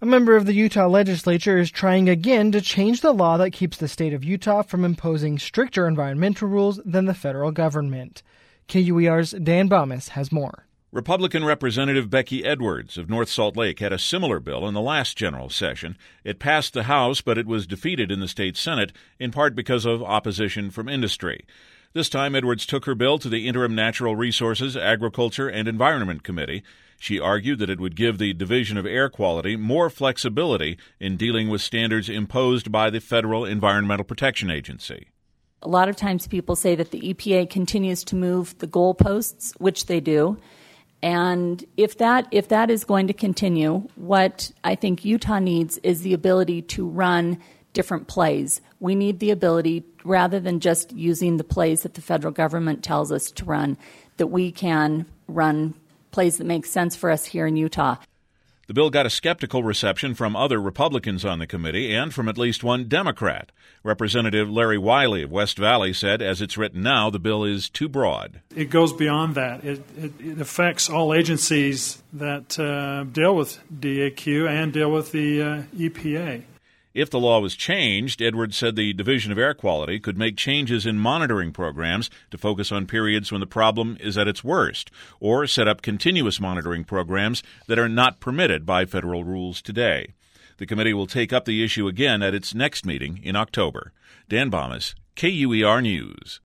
A member of the Utah legislature is trying again to change the law that keeps the state of Utah from imposing stricter environmental rules than the federal government. KUER's Dan Baumus has more. Republican Representative Becky Edwards of North Salt Lake had a similar bill in the last general session. It passed the House, but it was defeated in the state Senate, in part because of opposition from industry. This time, Edwards took her bill to the Interim Natural Resources, Agriculture, and Environment Committee. She argued that it would give the Division of Air Quality more flexibility in dealing with standards imposed by the Federal Environmental Protection Agency. A lot of times people say that the EPA continues to move the goalposts, which they do. And if that is going to continue, what I think Utah needs is the ability to run different plays. We need the ability, rather than just using the plays that the federal government tells us to run, that we can run plays that make sense for us here in Utah. The bill got a skeptical reception from other Republicans on the committee and from at least one Democrat. Representative Larry Wiley of West Valley said, as it's written now, the bill is too broad. It goes beyond that. It affects all agencies that deal with DAQ and deal with the EPA. If the law was changed, Edwards said the Division of Air Quality could make changes in monitoring programs to focus on periods when the problem is at its worst, or set up continuous monitoring programs that are not permitted by federal rules today. The committee will take up the issue again at its next meeting in October. Dan Baumus, KUER News.